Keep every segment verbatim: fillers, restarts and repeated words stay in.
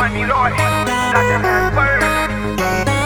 Money Lord, that's a man bird.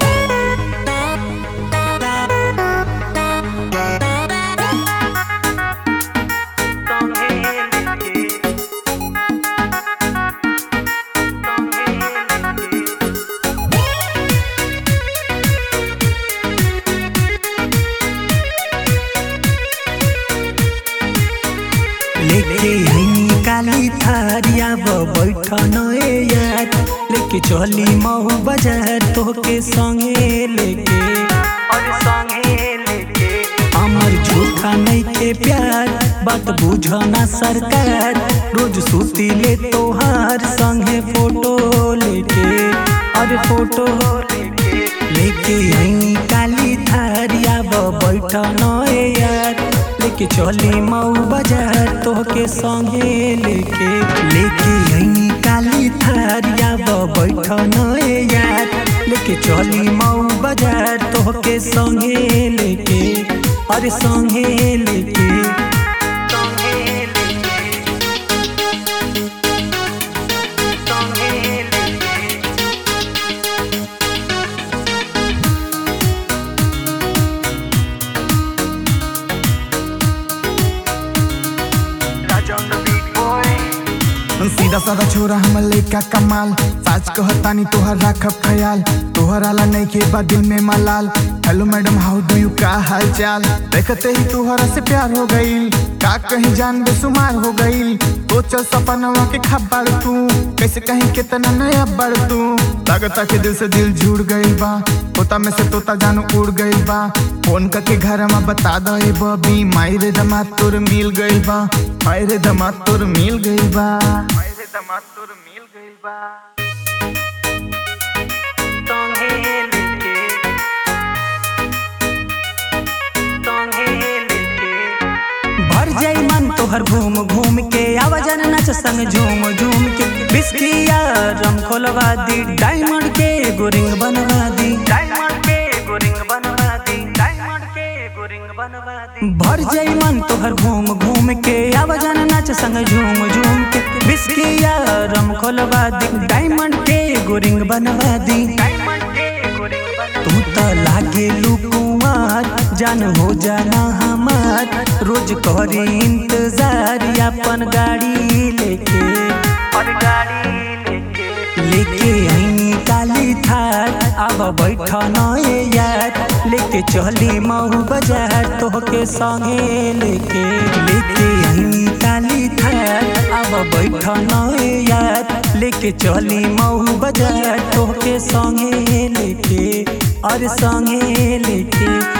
लेके हई काली थारिया बैठन यार, लेके चली महू बाजार तोहके संगे लेके और संगे लेके हमर झूठा नहीं के प्यार, बात बुझना सरकार। रोज सुती ले तोहार संगे फोटो लेके और फोटो लेके लेके हई काली थारिया बैठन यार, लेके चली मऊ बाजार तोहके संगे लेके लेके हई काली थारिया बैठन यार, लेके चली मऊ बाजार तोहके संगे लेके अरे संगे लेके संगे लेके संगे लेके Raja on the beat boy. सीधा साधा छोरा हमर लइका कमाल, साच कहतानी तोहर राखब ख्याल। तोहर आला नहीं के बा दिल में मलाल। Hello madam how do you, का हाल चाल? देखते ही तोहरा से प्यार हो गईल, का कहीं जान बेसुमार हो गईल। तो चल सपनवा के खबर तू, कैसे कहीं कितना नया बढ़ तू। लगता के दिल से दिल जुड़ गईल बा, तोता में से तोता जानू उड़ गईल बा। फोन करके घर में बता दे बबी, मायरे दमाद तोर मिल गईल बा, मायरे दमाद तोर मिल गईल बा, मायरे दमाद तोर मिल गईल बा। संगे लेके संगे लेके भर जाई मन तोहर घूम घूम के, आवाजन नाच संग झूम झूम के। बिस्किया रम खोलवा दी, डायमंड के एगो रिंग बनवा दी, डायमंड के एगो रिंग बनवा दी, डायमंड के एगो रिंग बनवा दी। भर जाई मन तोहर घूम घूम के, आवाजन नाच संग झूम झूम के। बिस्किया रम खोलवा दी, डायमंड के एगो रिंग बनवा दी। डायमंड के एगो रिंग बनवा तू तो लागे लुकुआर, जान हो जाना हमार। रोज करे इंतजार अपन गाड़ी लेके और गाड़ी लेके लेके आई काली थार, अब बैठन यार, लेके चली महू बाजार तोहके संगे लेके लेके आई काली थार, अब बैठन यार, लेके चली महू बाजार तोहके संगे लेके और संगे लेके।